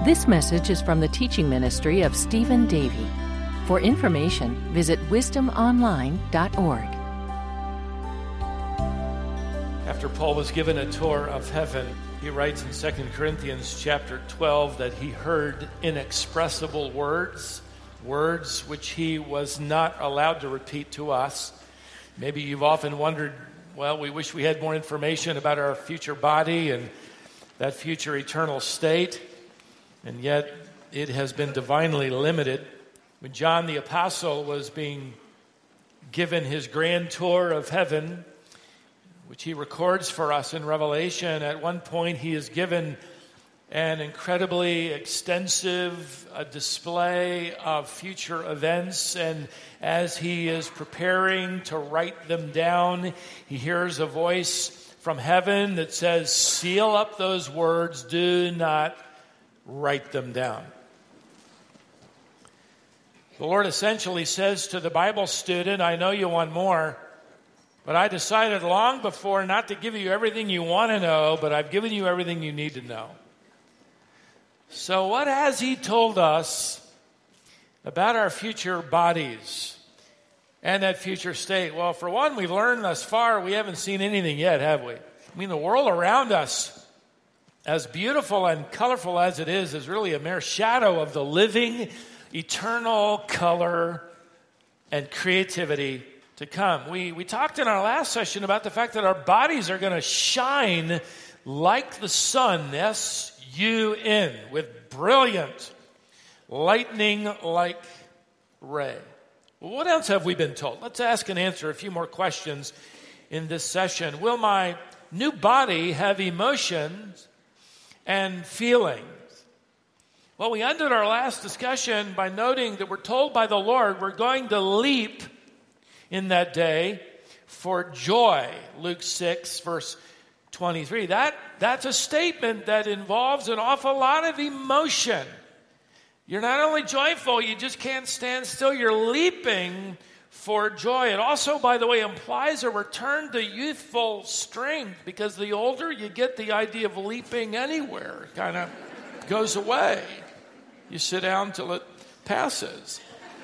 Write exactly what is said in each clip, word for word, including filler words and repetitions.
This message is from the teaching ministry of Stephen Davey. For information, visit wisdom online dot org. After Paul was given a tour of heaven, he writes in Second Corinthians chapter twelve that he heard inexpressible words, words which he was not allowed to repeat to us. Maybe you've often wondered, well, we wish we had more information about our future body and that future eternal state, and yet it has been divinely limited. When John the Apostle was being given his grand tour of heaven, which he records for us in Revelation, at one point he is given an incredibly extensive uh, display of future events, and as he is preparing to write them down, he hears a voice from heaven that says, "Seal up those words, do not write them down." The Lord essentially says to the Bible student, I know you want more, but I decided long before not to give you everything you want to know, but I've given you everything you need to know. So what has he told us about our future bodies and that future state? Well, for one, we've learned thus far we haven't seen anything yet, have we? I mean, the world around us, as beautiful and colorful as it is, is really a mere shadow of the living, eternal color and creativity to come. We we talked in our last session about the fact that our bodies are going to shine like the sun, S U N, with brilliant, lightning-like ray. Well, what else have we been told? Let's ask and answer a few more questions in this session. Will my new body have emotions and feelings? Well, we ended our last discussion by noting that we're told by the Lord we're going to leap in that day for joy. Luke six, verse twenty-three. That, that's a statement that involves an awful lot of emotion. You're not only joyful, you just can't stand still. You're leaping for joy. It also, by the way, implies a return to youthful strength, because the older you get, the idea of leaping anywhere kind of goes away. You sit down till it passes.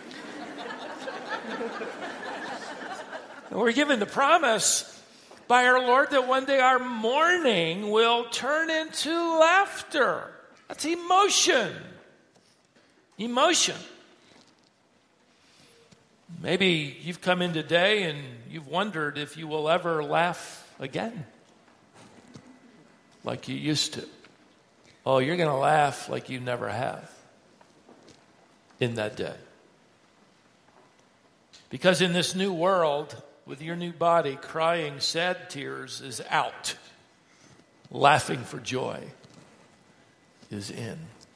And we're given the promise by our Lord that one day our mourning will turn into laughter. That's emotion. Emotion. Maybe you've come in today and you've wondered if you will ever laugh again like you used to. Oh, you're going to laugh like you never have in that day. Because in this new world, with your new body, crying sad tears is out. Laughing for joy is in.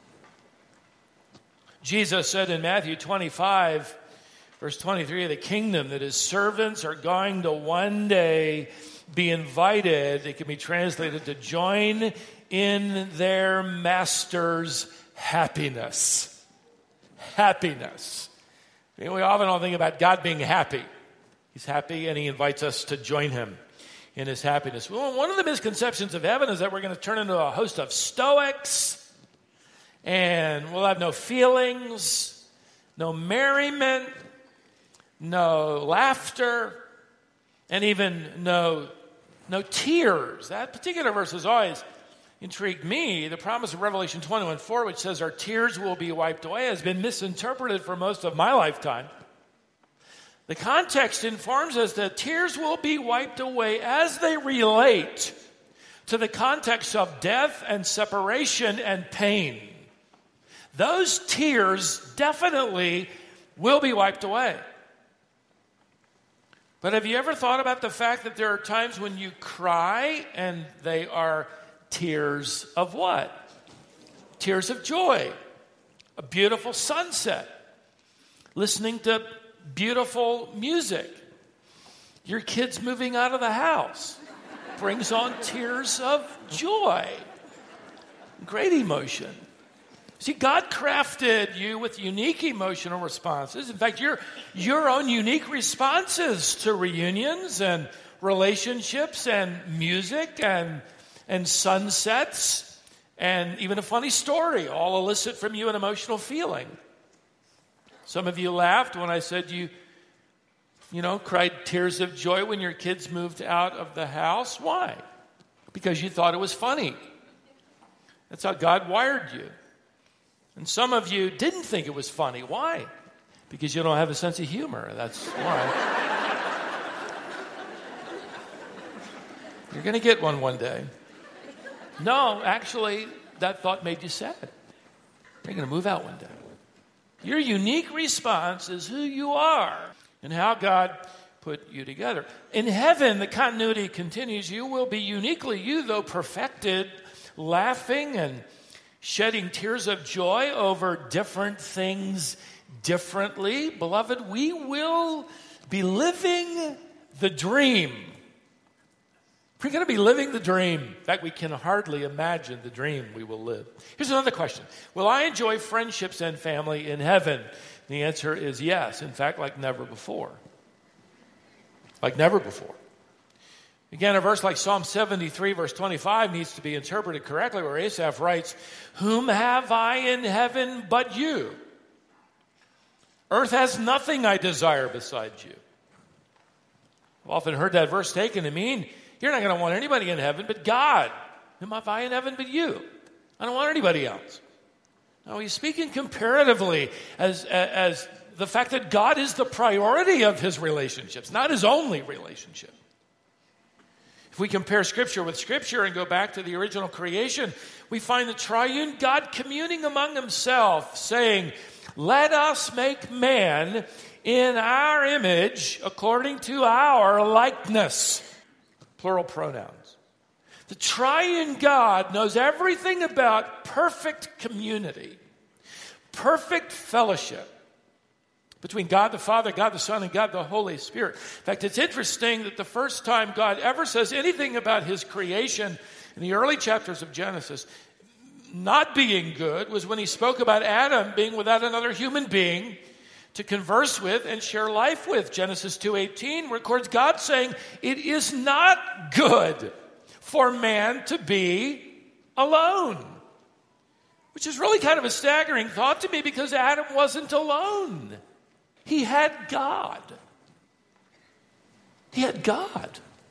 Jesus said in Matthew twenty-five, verse twenty-three of the kingdom, that his servants are going to one day be invited, it can be translated, to join in their master's happiness. Happiness. We often don't think about God being happy. He's happy and he invites us to join him in his happiness. Well, one of the misconceptions of heaven is that we're going to turn into a host of stoics and we'll have no feelings, no merriment, no laughter, and even no, no tears. That particular verse has always intrigued me. The promise of Revelation twenty-one four, which says our tears will be wiped away, has been misinterpreted for most of my lifetime. The context informs us that tears will be wiped away as they relate to the context of death and separation and pain. Those tears definitely will be wiped away. But have you ever thought about the fact that there are times when you cry and they are tears of what? Tears of joy. A beautiful sunset. Listening to beautiful music. Your kids moving out of the house brings on tears of joy. Great emotion. See, God crafted you with unique emotional responses. In fact, your, your own unique responses to reunions and relationships and music and, and sunsets and even a funny story all elicit from you an emotional feeling. Some of you laughed when I said you, you know, cried tears of joy when your kids moved out of the house. Why? Because you thought it was funny. That's how God wired you. And some of you didn't think it was funny. Why? Because you don't have a sense of humor. That's why. You're going to get one one day. No, actually, that thought made you sad. You're going to move out one day. Your unique response is who you are and how God put you together. In heaven, the continuity continues. You will be uniquely you, though perfected, laughing and shedding tears of joy over different things differently. Beloved, we will be living the dream. We're going to be living the dream. In fact, we can hardly imagine the dream we will live. Here's another question. Will I enjoy friendships and family in heaven? The answer is yes. In fact, like never before. Like never before. Again, a verse like Psalm seventy-three, verse twenty-five needs to be interpreted correctly, where Asaph writes, "Whom have I in heaven but you? Earth has nothing I desire besides you." I've often heard that verse taken to mean, you're not going to want anybody in heaven but God. Whom have I in heaven but you? I don't want anybody else. No, he's speaking comparatively as, as the fact that God is the priority of his relationships, not his only relationship. If we compare Scripture with Scripture and go back to the original creation, we find the triune God communing among himself, saying, "Let us make man in our image according to our likeness." Plural pronouns. The triune God knows everything about perfect community, perfect fellowship between God the Father, God the Son, and God the Holy Spirit. In fact, it's interesting that the first time God ever says anything about his creation in the early chapters of Genesis not being good was when he spoke about Adam being without another human being to converse with and share life with. Genesis two eighteen records God saying, "It is not good for man to be alone." Which is really kind of a staggering thought to me because Adam wasn't alone. He had God. He had God.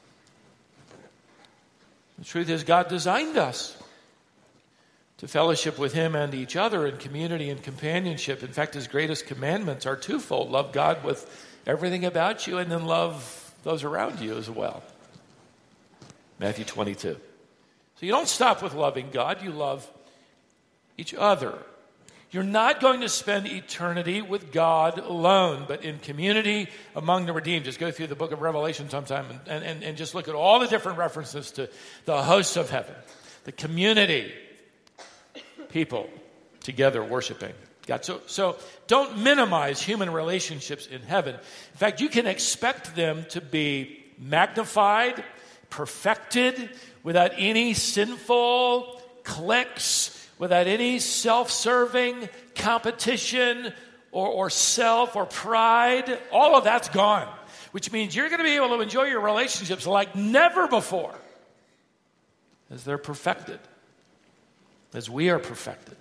The truth is, God designed us to fellowship with him and each other in community and companionship. In fact, his greatest commandments are twofold. Love God with everything about you and then love those around you as well. Matthew twenty-two. So you don't stop with loving God, you love each other. You're not going to spend eternity with God alone, but in community among the redeemed. Just go through the book of Revelation sometime and, and, and just look at all the different references to the hosts of heaven, the community, people together worshiping God. So, so don't minimize human relationships in heaven. In fact, you can expect them to be magnified, perfected, without any sinful cliques, without any self-serving competition or, or self or pride. All of that's gone, which means you're going to be able to enjoy your relationships like never before as they're perfected, as we are perfected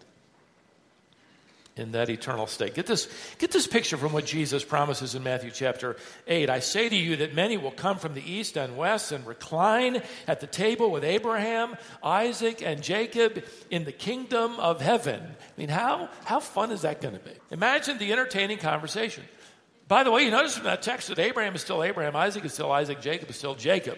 in that eternal state. Get this, get this picture from what Jesus promises in Matthew chapter eight. "I say to you that many will come from the east and west and recline at the table with Abraham, Isaac, and Jacob in the kingdom of heaven." I mean, how, how fun is that going to be? Imagine the entertaining conversation. By the way, you notice from that text that Abraham is still Abraham, Isaac is still Isaac, Jacob is still Jacob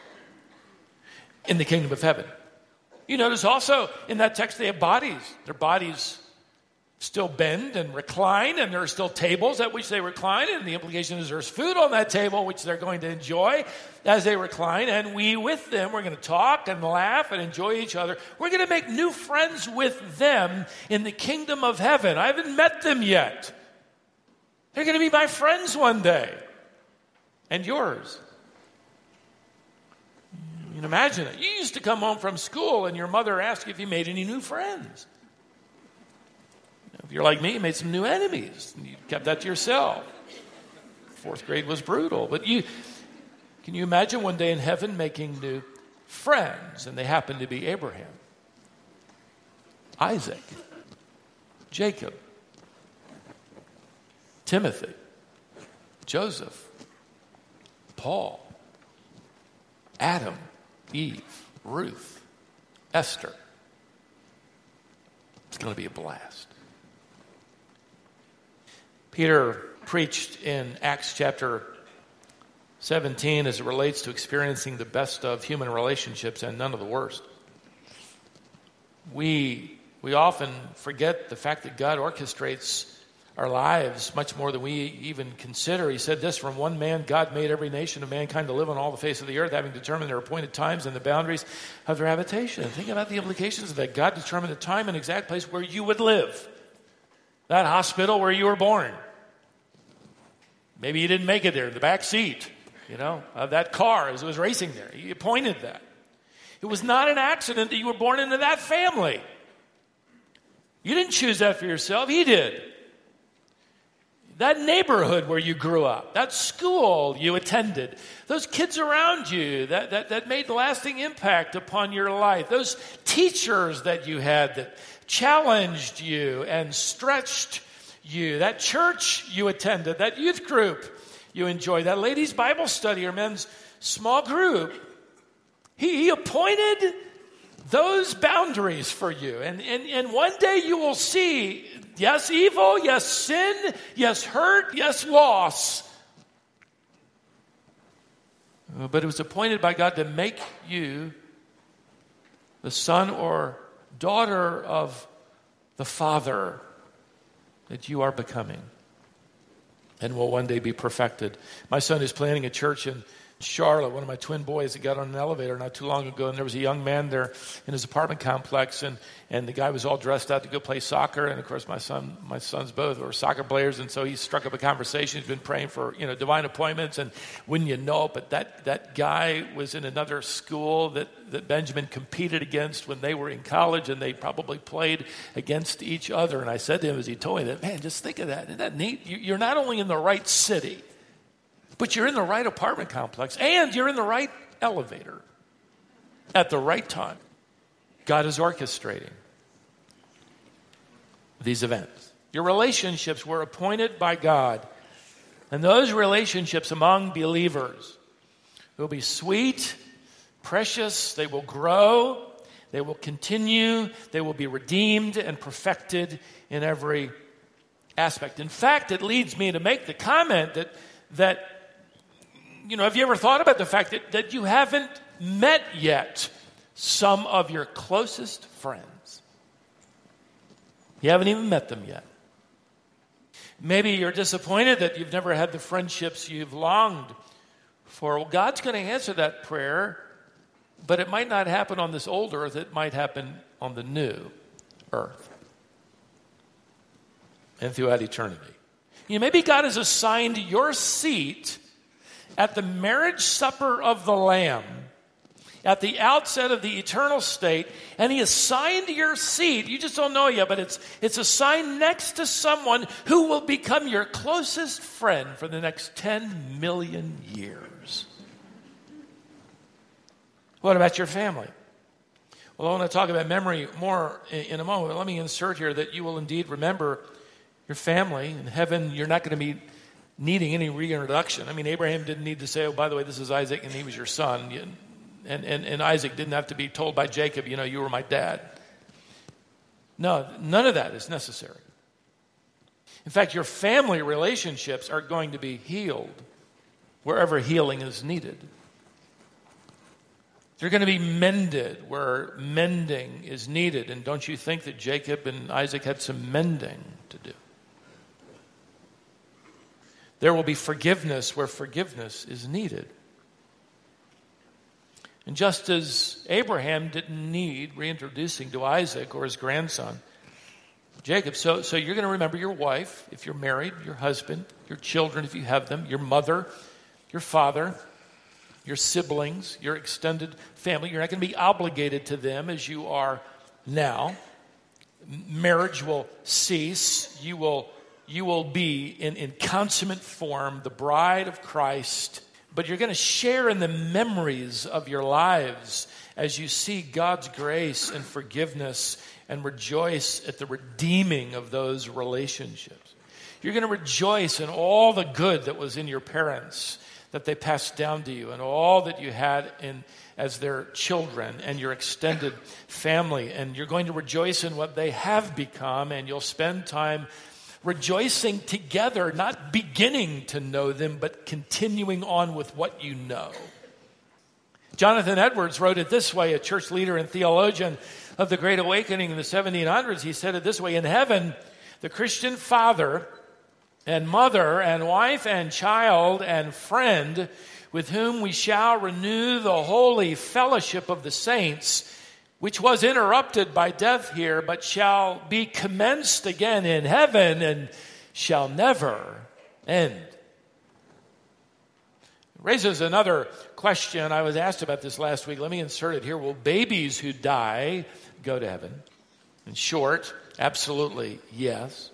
in the kingdom of heaven. You notice also in that text they have bodies. Their bodies still bend and recline, and there are still tables at which they recline, and the implication is there's food on that table which they're going to enjoy as they recline, and we with them, we're going to talk and laugh and enjoy each other. We're going to make new friends with them in the kingdom of heaven. I haven't met them yet. They're going to be my friends one day, and yours. You can imagine it. You used to come home from school, and your mother asked you if you made any new friends. If you're like me, you made some new enemies. You kept that to yourself. Fourth grade was brutal. But you, can you imagine one day in heaven making new friends? And they happen to be Abraham. Isaac, Jacob, Timothy, Joseph, Paul, Adam, Eve, Ruth, Esther. It's going to be a blast. Peter preached in Acts chapter seventeen as it relates to experiencing the best of human relationships and none of the worst. We, we often forget the fact that God orchestrates our lives much more than we even consider. He said this, from one man God made every nation of mankind to live on all the face of the earth, having determined their appointed times and the boundaries of their habitation. Think about the implications of that. God determined the time and exact place where you would live. That hospital where you were born. Maybe you didn't make it there, the back seat, you know, of that car as it was racing there. He appointed that. It was not an accident that you were born into that family. You didn't choose that for yourself. He did. That neighborhood where you grew up, that school you attended, those kids around you that, that, that made lasting impact upon your life, those teachers that you had that challenged you and stretched you, that church you attended, that youth group you enjoyed, that ladies' Bible study or men's small group. He, he appointed those boundaries for you. And, and, and one day you will see, yes, evil, yes, sin, yes, hurt, yes, loss. But it was appointed by God to make you the son or daughter of the Father that you are becoming and will one day be perfected. My son is planning a church in Charlotte. One of my twin boys that got on an elevator not too long ago, and there was a young man there in his apartment complex, and, and the guy was all dressed out to go play soccer. And of course, my son, my sons both were soccer players, and so he struck up a conversation. He's been praying for you know divine appointments, and wouldn't you know it, but that that guy was in another school that that Benjamin competed against when they were in college, and they probably played against each other. And I said to him as he told me that, man, just think of that. Isn't that neat? You're not only in the right city, but you're in the right apartment complex, and you're in the right elevator at the right time. God is orchestrating these events. Your relationships were appointed by God, and those relationships among believers will be sweet, precious, they will grow, they will continue, they will be redeemed and perfected in every aspect. In fact, it leads me to make the comment that that You know, have you ever thought about the fact that, that you haven't met yet some of your closest friends? You haven't even met them yet. Maybe you're disappointed that you've never had the friendships you've longed for. Well, God's going to answer that prayer, but it might not happen on this old earth. It might happen on the new earth and throughout eternity. You know, maybe God has assigned your seat at the marriage supper of the Lamb, at the outset of the eternal state, and he assigned your seat, you just don't know yet, but it's it's assigned next to someone who will become your closest friend for the next ten million years. What about your family? Well, I want to talk about memory more in a moment, but let me insert here that you will indeed remember your family. In heaven, you're not going to be needing any reintroduction. I mean, Abraham didn't need to say, oh, by the way, this is Isaac, and he was your son. And, and, and Isaac didn't have to be told by Jacob, you know, you were my dad. No, none of that is necessary. In fact, your family relationships are going to be healed wherever healing is needed. They're going to be mended where mending is needed. And don't you think that Jacob and Isaac had some mending to do? There will be forgiveness where forgiveness is needed. And just as Abraham didn't need reintroducing to Isaac or his grandson, Jacob, so, so you're going to remember your wife, if you're married, your husband, your children, if you have them, your mother, your father, your siblings, your extended family. You're not going to be obligated to them as you are now. Marriage will cease. You will You will be in, in consummate form, the bride of Christ, but you're going to share in the memories of your lives as you see God's grace and forgiveness and rejoice at the redeeming of those relationships. You're going to rejoice in all the good that was in your parents, that they passed down to you, and all that you had in as their children and your extended family. And you're going to rejoice in what they have become, and you'll spend time rejoicing together, not beginning to know them, but continuing on with what you know. Jonathan Edwards wrote it this way, a church leader and theologian of the Great Awakening in the seventeen hundreds. He said it this way: in heaven, the Christian father and mother and wife and child and friend with whom we shall renew the holy fellowship of the saints, which was interrupted by death here, but shall be commenced again in heaven and shall never end. It raises another question. I was asked about this last week. Let me insert it here. Will babies who die go to heaven? In short, absolutely yes.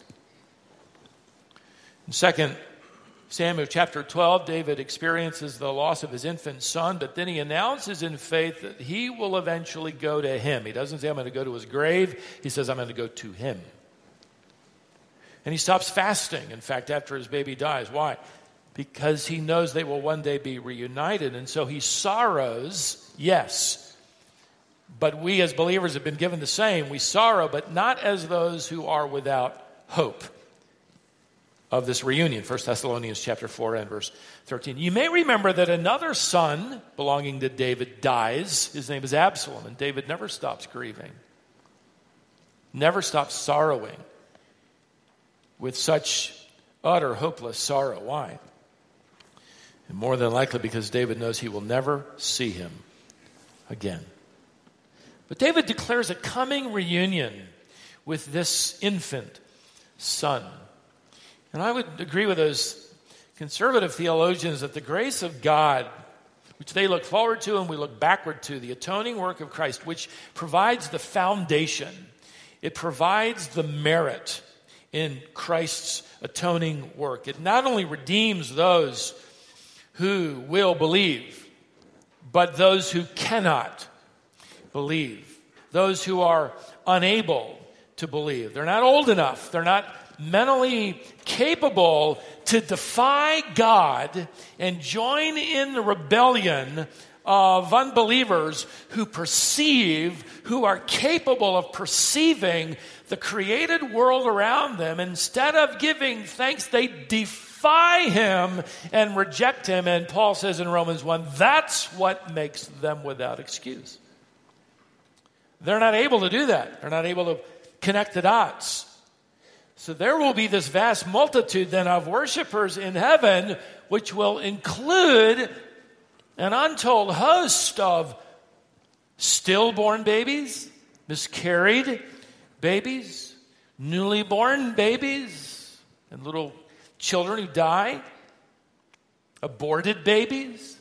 In Second Samuel chapter twelve, David experiences the loss of his infant son, but then he announces in faith that he will eventually go to him. He doesn't say, I'm going to go to his grave. He says, I'm going to go to him. And he stops fasting, in fact, after his baby dies. Why? Because he knows they will one day be reunited. And so he sorrows, yes. But we as believers have been given the same. We sorrow, but not as those who are without hope of this reunion. First Thessalonians chapter four and verse thirteen. You may remember that another son belonging to David dies. His name is Absalom, and David never stops grieving, never stops sorrowing with such utter hopeless sorrow. Why? And more than likely because David knows he will never see him again. But David declares a coming reunion with this infant son. And I would agree with those conservative theologians that the grace of God, which they look forward to and we look backward to, the atoning work of Christ, which provides the foundation, it provides the merit in Christ's atoning work. It not only redeems those who will believe, but those who cannot believe, those who are unable to believe. They're not old enough. They're not mentally capable to defy God and join in the rebellion of unbelievers who perceive, who are capable of perceiving the created world around them. Instead of giving thanks, they defy him and reject him. And Paul says in Romans one, that's what makes them without excuse. They're not able to do that. They're not able to connect the dots. So there will be this vast multitude then of worshipers in heaven, which will include an untold host of stillborn babies, miscarried babies, newly born babies, and little children who die, aborted babies,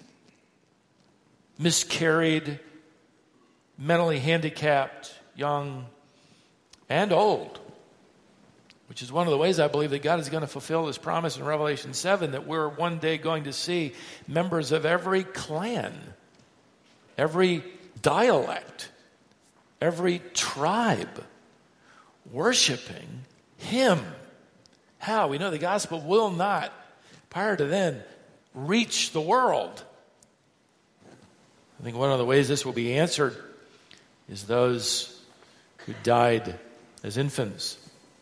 miscarried, mentally handicapped, young and old. Which is one of the ways I believe that God is going to fulfill His promise in Revelation seven, that we're one day going to see members of every clan, every dialect, every tribe worshiping Him. How? We know the gospel will not, prior to then, reach the world. I think one of the ways this will be answered is those who died as infants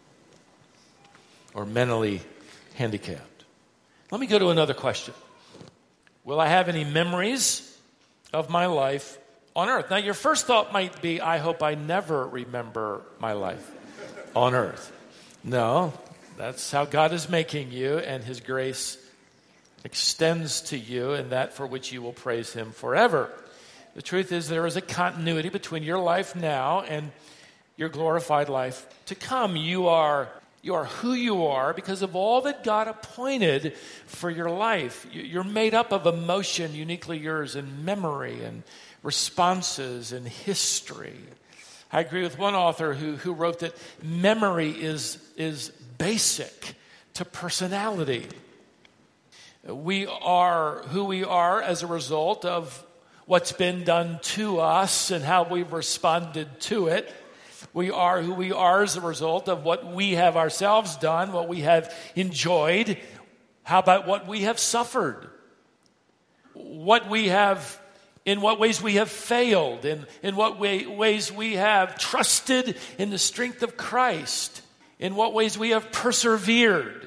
or mentally handicapped. Let me go to another question. Will I have any memories of my life on earth? Now, your first thought might be, I hope I never remember my life on earth. No, that's how God is making you, and His grace extends to you, and that for which you will praise Him forever. The truth is there is a continuity between your life now and your glorified life to come. You are You are who you are because of all that God appointed for your life. You're made up of emotion uniquely yours, and memory and responses and history. I agree with one author who, who wrote that memory is, is basic to personality. We are who we are as a result of what's been done to us and how we've responded to it. We are who we are as a result of what we have ourselves done, what we have enjoyed. How about what we have suffered? What we have, in what ways we have failed, in, in what way, ways we have trusted in the strength of Christ, in what ways we have persevered.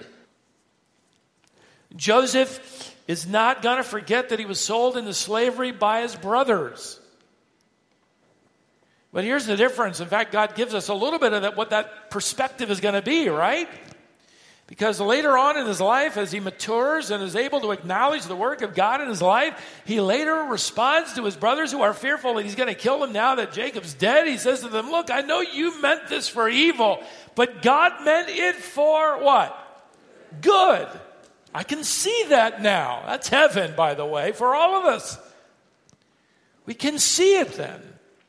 Joseph is not going to forget that he was sold into slavery by his brothers. But here's the difference. In fact, God gives us a little bit of that, what that perspective is going to be, right? Because later on in his life, as he matures and is able to acknowledge the work of God in his life, he later responds to his brothers who are fearful that he's going to kill them now that Jacob's dead. He says to them, look, I know you meant this for evil, but God meant it for what? Good. I can see that now. That's heaven, by the way, for all of us. We can see it then.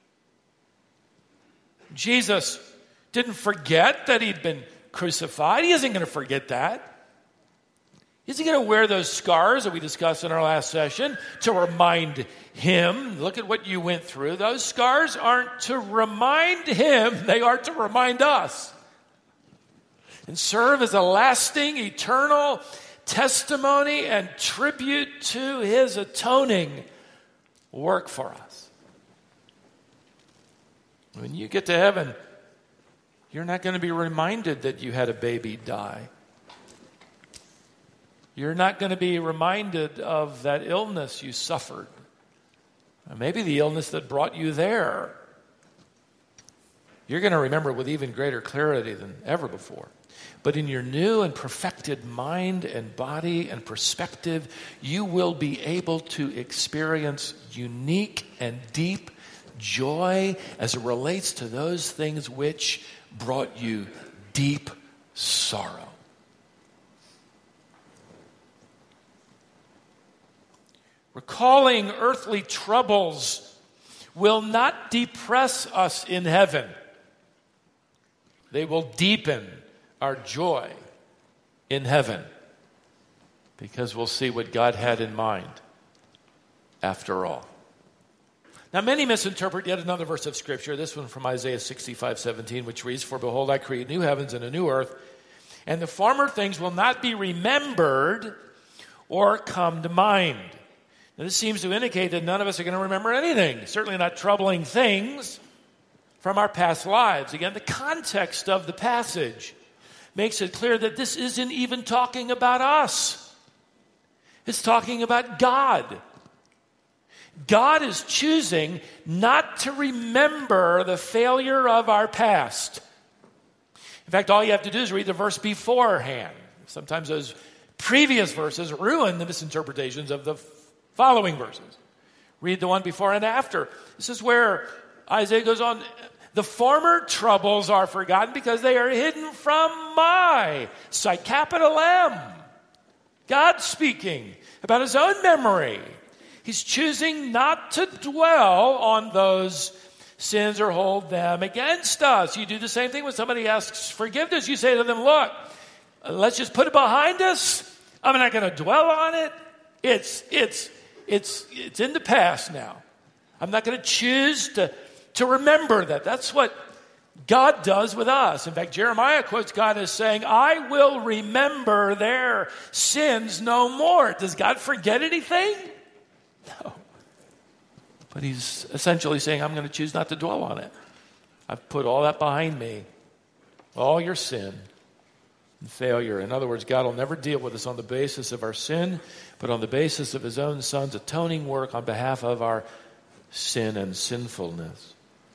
Jesus didn't forget that he'd been crucified. He isn't going to forget that. He isn't going to wear those scars that we discussed in our last session to remind him, look at what you went through. Those scars aren't to remind him, they are to remind us. And serve as a lasting, eternal testimony and tribute to his atoning work for us. When you get to heaven, you're not going to be reminded that you had a baby die. You're not going to be reminded of that illness you suffered. Or maybe the illness that brought you there. You're going to remember with even greater clarity than ever before. But in your new and perfected mind and body and perspective, you will be able to experience unique and deep joy as it relates to those things which brought you deep sorrow. Recalling earthly troubles will not depress us in heaven. They will deepen our joy in heaven because we'll see what God had in mind after all. Now, many misinterpret yet another verse of Scripture, this one from Isaiah sixty-five seventeen, which reads, For behold, I create new heavens and a new earth, and the former things will not be remembered or come to mind. Now, this seems to indicate that none of us are going to remember anything, certainly not troubling things from our past lives. Again, the context of the passage makes it clear that this isn't even talking about us. It's talking about God. God is choosing not to remember the failure of our past. In fact, all you have to do is read the verse beforehand. Sometimes those previous verses ruin the misinterpretations of the following verses. Read the one before and after. This is where Isaiah goes on, the former troubles are forgotten because they are hidden from my sight. Capital M. God speaking about his own memory. He's choosing not to dwell on those sins or hold them against us. You do the same thing when somebody asks forgiveness. You say to them, look, let's just put it behind us. I'm not going to dwell on it. It's, it's, it's, it's in the past now. I'm not going to choose to, to remember that. That's what God does with us. In fact, Jeremiah quotes God as saying, I will remember their sins no more. Does God forget anything? No. But he's essentially saying, I'm going to choose not to dwell on it. I've put all that behind me. All your sin and failure. In other words, God will never deal with us on the basis of our sin, but on the basis of his own Son's atoning work on behalf of our sin and sinfulness.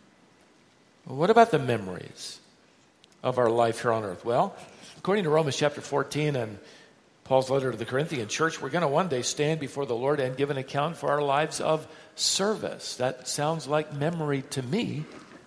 What about the memories of our life here on earth? Well, according to Romans chapter fourteen and Paul's letter to the Corinthian church, we're going to one day stand before the Lord and give an account for our lives of service. That sounds like memory to me.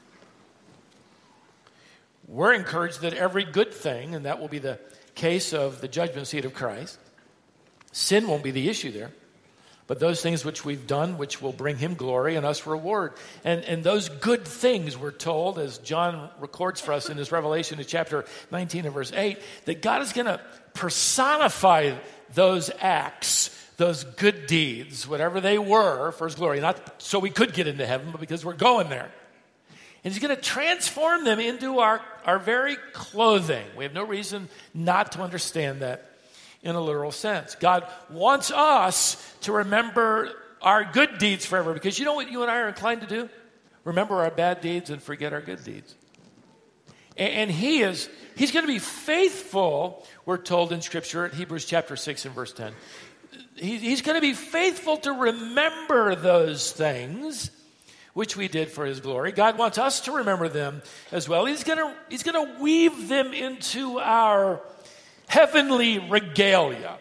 We're encouraged that every good thing, and that will be the case of the judgment seat of Christ, sin won't be the issue there, but those things which we've done, which will bring him glory and us reward. And, and those good things, we're told, as John records for us in his Revelation in chapter nineteen and verse eight, that God is going to personify those acts those good deeds, whatever they were, for his glory, not so we could get into heaven, but because we're going there. And he's going to transform them into our, our very clothing. We have no reason not to understand that in a literal sense. God wants us to remember our good deeds forever, because you know what you and I are inclined to do? Remember our bad deeds and forget our good deeds. And, and he is, he's going to be faithful, we're told in Scripture at Hebrews chapter six and verse ten. He, he's going to be faithful to remember those things which we did for his glory. God wants us to remember them as well. He's going to, he's going to weave them into our heavenly regalia.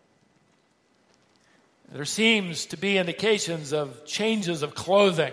There seems to be indications of changes of clothing.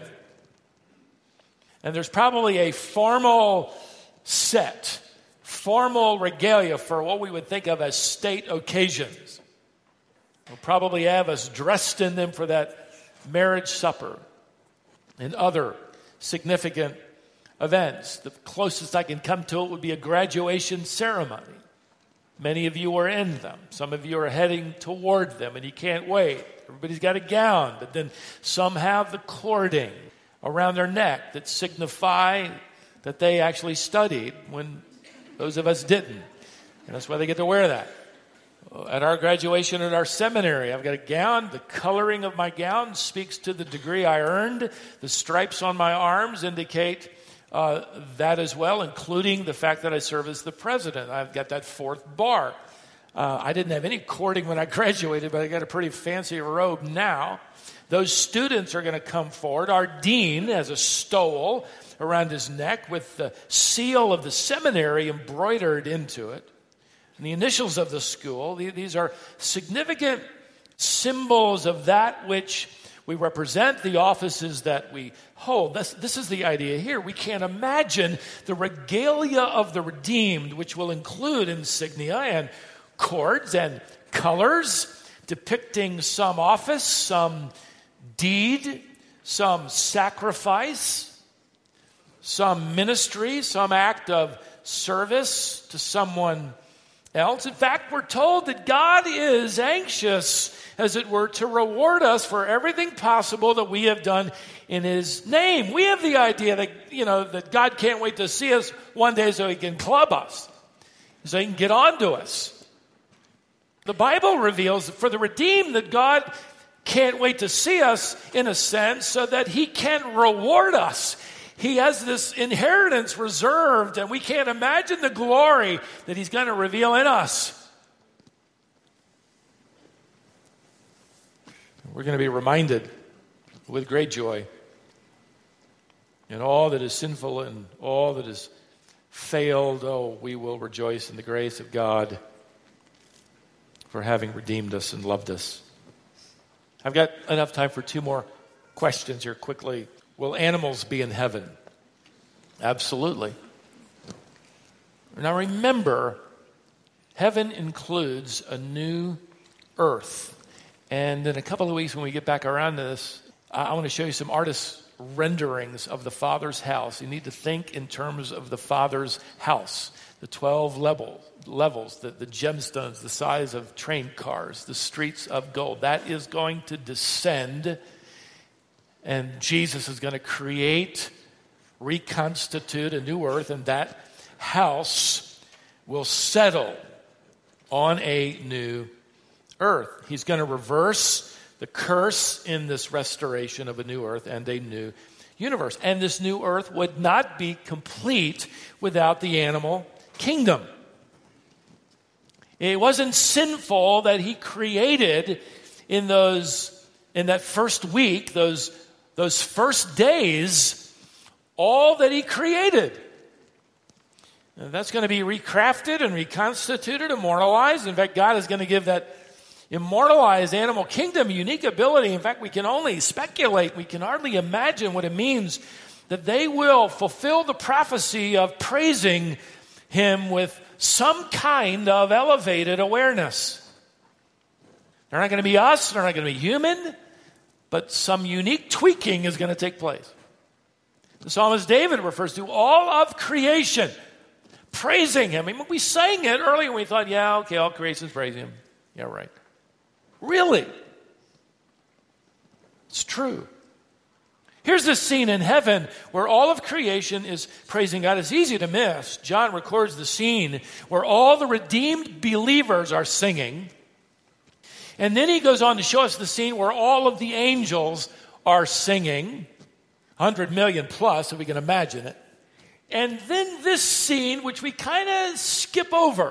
And there's probably a formal set, formal regalia for what we would think of as state occasions. We'll probably have us dressed in them for that marriage supper and other significant events. The closest I can come to it would be a graduation ceremony. Many of you are in them. Some of you are heading toward them, and you can't wait. Everybody's got a gown, but then some have the cording around their neck that signify that they actually studied when those of us didn't. And that's why they get to wear that. At our graduation at our seminary, I've got a gown. The coloring of my gown speaks to the degree I earned. The stripes on my arms indicate uh, that as well, including the fact that I serve as the president. I've got that fourth bar. Uh, I didn't have any cording when I graduated, but I got a pretty fancy robe now. Those students are going to come forward. Our dean has a stole around his neck with the seal of the seminary embroidered into it. And the initials of the school, these are significant symbols of that which we represent, the offices that we hold. This, this is the idea here. We can't imagine the regalia of the redeemed, which will include insignia and cords and colors depicting some office, some deed, some sacrifice, some ministry, some act of service to someone else. In fact, we're told that God is anxious, as it were, to reward us for everything possible that we have done in his name. We have the idea that, you know, that God can't wait to see us one day so he can club us, so he can get on to us. The Bible reveals for the redeemed that God can't wait to see us, in a sense, so that he can reward us. He has this inheritance reserved, and we can't imagine the glory that he's going to reveal in us. We're going to be reminded with great joy in all that is sinful and all that is failed. Oh, we will rejoice in the grace of God for having redeemed us and loved us. I've got enough time for two more questions here quickly. Will animals be in heaven? Absolutely. Now remember, heaven includes a new earth. And in a couple of weeks when we get back around to this, I want to show you some artists' renderings of the Father's house. You need to think in terms of the Father's house. The twelve level, levels, the, the gemstones, the size of train cars, the streets of gold. That is going to descend. And Jesus is going to create, reconstitute a new earth, and that house will settle on a new earth. He's going to reverse the curse in this restoration of a new earth and a new universe. And this new earth would not be complete without the animal kingdom. It wasn't sinful that he created in those in that first week, those Those first days, all that he created. And that's going to be recrafted and reconstituted, immortalized. In fact, God is going to give that immortalized animal kingdom unique ability. In fact, we can only speculate. We can hardly imagine what it means that they will fulfill the prophecy of praising him with some kind of elevated awareness. They're not going to be us. They're not going to be human. But some unique tweaking is going to take place. The psalmist David refers to all of creation praising him. I mean, we sang it earlier and we thought, yeah, okay, all creation's praising him. Yeah, right. Really? It's true. Here's this scene in heaven where all of creation is praising God. It's easy to miss. John records the scene where all the redeemed believers are singing. And then he goes on to show us the scene where all of the angels are singing. one hundred million plus, if we can imagine it. And then this scene, which we kind of skip over,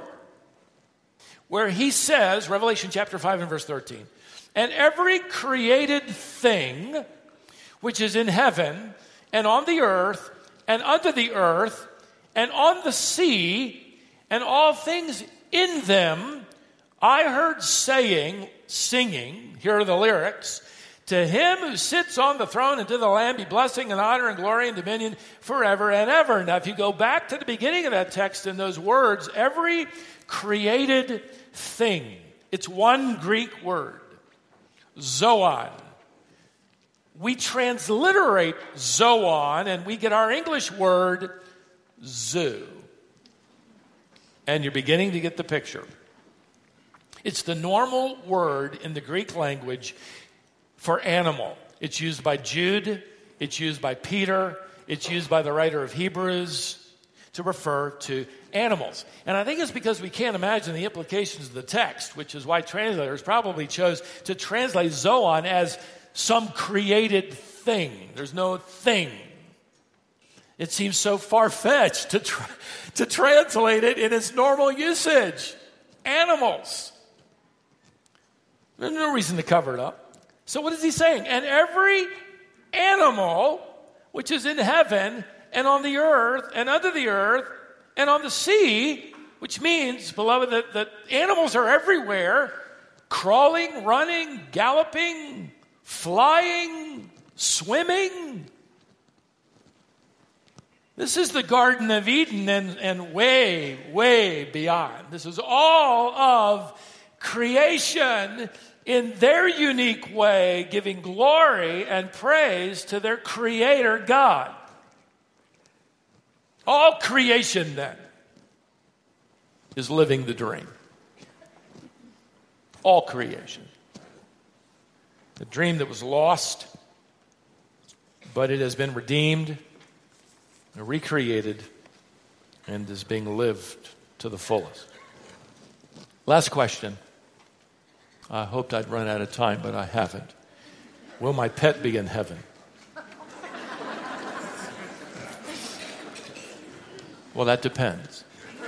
where he says, Revelation chapter five and verse thirteen, and every created thing which is in heaven and on the earth and under the earth and on the sea and all things in them, I heard saying, singing, here are the lyrics, to him who sits on the throne and to the Lamb be blessing and honor and glory and dominion forever and ever. Now, if you go back to the beginning of that text in those words, every created thing, it's one Greek word, zoon. We transliterate zoon and we get our English word zoo. And you're beginning to get the picture. It's the normal word in the Greek language for animal. It's used by Jude. It's used by Peter. It's used by the writer of Hebrews to refer to animals. And I think it's because we can't imagine the implications of the text, which is why translators probably chose to translate zoon as some created thing. There's no thing. It seems so far-fetched to, tra- to translate it in its normal usage. Animals. There's no reason to cover it up. So what is he saying? And every animal which is in heaven and on the earth and under the earth and on the sea, which means, beloved, that, that animals are everywhere, crawling, running, galloping, flying, swimming. This is the Garden of Eden and, and way, way beyond. This is all of creation in their unique way, giving glory and praise to their Creator God. All creation, then, is living the dream. All creation. A dream that was lost, but it has been redeemed, recreated, and is being lived to the fullest. Last question. I hoped I'd run out of time, but I haven't. Will my pet be in heaven? Well, that depends.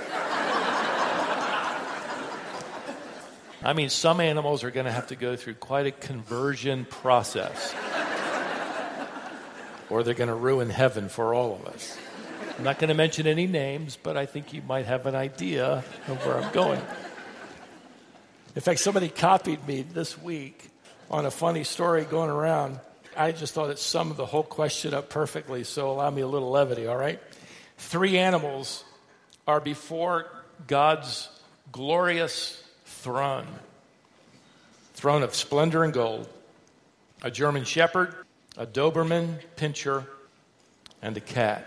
I mean, some animals are going to have to go through quite a conversion process, or they're going to ruin heaven for all of us. I'm not going to mention any names, but I think you might have an idea of where I'm going. In fact, somebody copied me this week on a funny story going around. I just thought it summed the whole question up perfectly, so allow me a little levity, all right? Three animals are before God's glorious throne, throne of splendor and gold, a German shepherd, a Doberman pinscher, and a cat.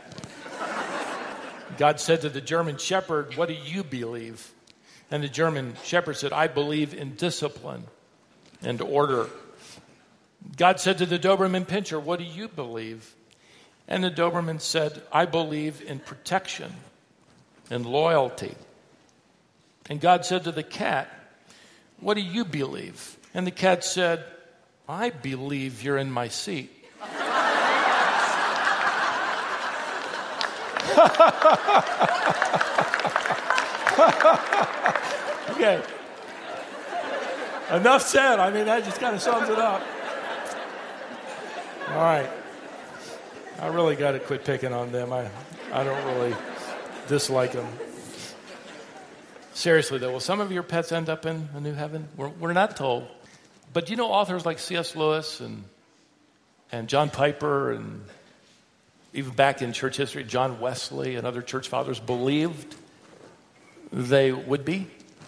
God said to the German shepherd, "What do you believe?" And the German shepherd said, "I believe in discipline and order." God said to the Doberman pinscher, "What do you believe?" And the Doberman said, "I believe in protection and loyalty." And God said to the cat, "What do you believe?" And the cat said, "I believe you're in my seat." Okay. Enough said. I mean, that just kind of sums it up. All right. I really got to quit picking on them. I, I don't really dislike them. Seriously, though, will some of your pets end up in a new heaven? We're, we're not told. But do you know authors like C S Lewis and and John Piper and even back in church history, John Wesley and other church fathers believed they would be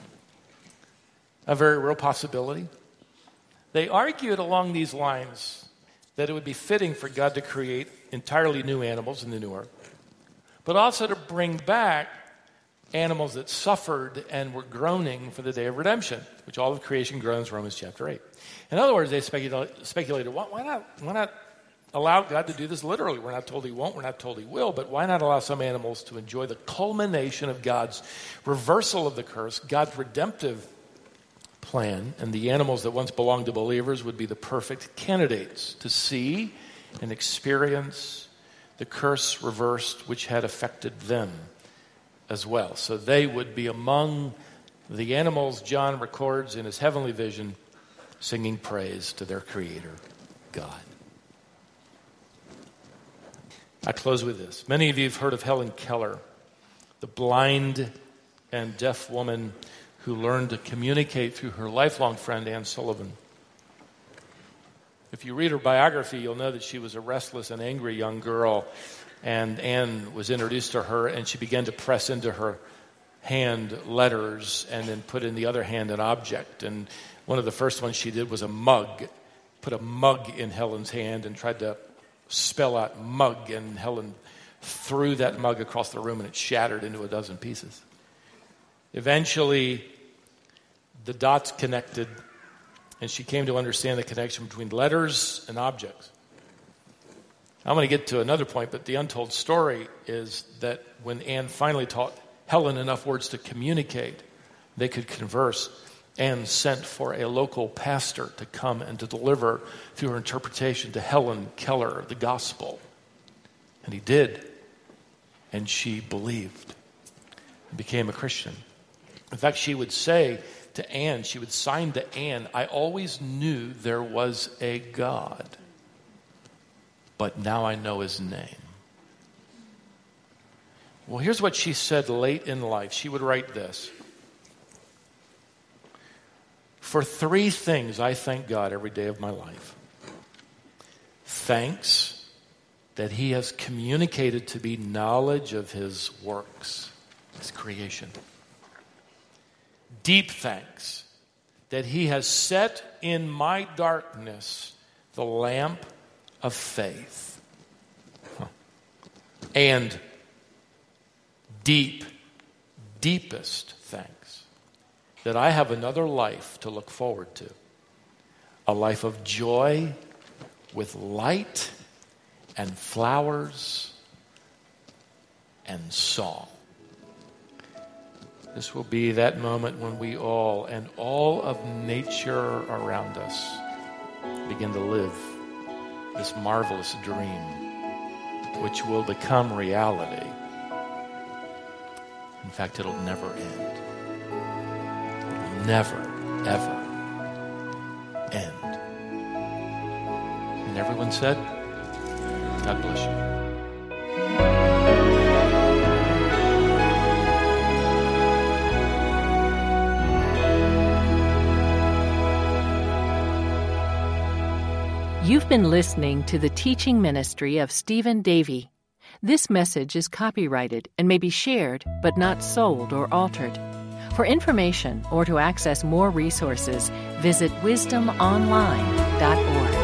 a very real possibility. They argued along these lines that it would be fitting for God to create entirely new animals in the new earth, but also to bring back animals that suffered and were groaning for the day of redemption, which all of creation groans, Romans chapter eight. In other words, they specula- speculated, why, why not, why not allow God to do this literally? We're not told he won't, we're not told he will, but why not allow some animals to enjoy the culmination of God's reversal of the curse, God's redemptive plan, and the animals that once belonged to believers would be the perfect candidates to see and experience the curse reversed which had affected them as well. So they would be among the animals John records in his heavenly vision, singing praise to their Creator, God. I close with this. Many of you have heard of Helen Keller, the blind and deaf woman who learned to communicate through her lifelong friend, Anne Sullivan. If you read her biography, you'll know that she was a restless and angry young girl, and Anne was introduced to her, and she began to press into her hand letters and then put in the other hand an object. And one of the first ones she did was a mug, put a mug in Helen's hand and tried to spell out mug, and Helen threw that mug across the room and it shattered into a dozen pieces. Eventually, the dots connected, and she came to understand the connection between letters and objects. I'm going to get to another point, but the untold story is that when Anne finally taught Helen enough words to communicate, they could converse. Anne sent for a local pastor to come and to deliver, through her interpretation, to Helen Keller the gospel. And he did. And she believed and became a Christian. In fact, she would say to Anne, she would sign to Anne, I always knew there was a God, but now I know his name. Well, here's what she said late in life. She would write this. For three things I thank God every day of my life. Thanks that he has communicated to me knowledge of his works, his creation. Deep thanks that he has set in my darkness the lamp of faith. Huh. And deep, deepest thanks that I have another life to look forward to. A life of joy with light and flowers and song. This will be that moment when we all and all of nature around us begin to live this marvelous dream, which will become reality. In fact, it'll never end. It'll never, ever end. And everyone said, God bless you. You've been listening to the teaching ministry of Stephen Davey. This message is copyrighted and may be shared, but not sold or altered. For information or to access more resources, visit wisdom online dot org.